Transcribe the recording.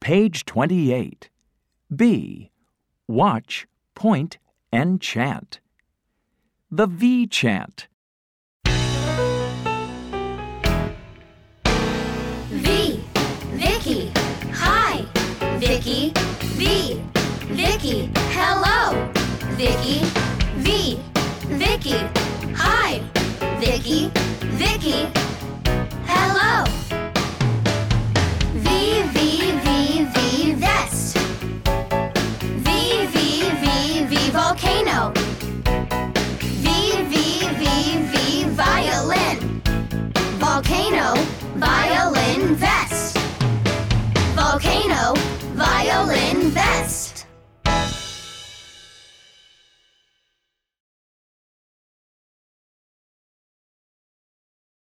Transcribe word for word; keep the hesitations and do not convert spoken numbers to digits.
Page twenty-eight. B. Watch, point, and chant. The V chant. V. Vicky. Hi. Vicky. V. Vicky. Hello. Vicky. V. Vicky. Hi. Vicky. Vicky. Hello. V. V. V. V. Vest. V. V. V. V. Volcano. V. V. V. V. Violin. Volcano. Violin vest. Volcano. Violin vest.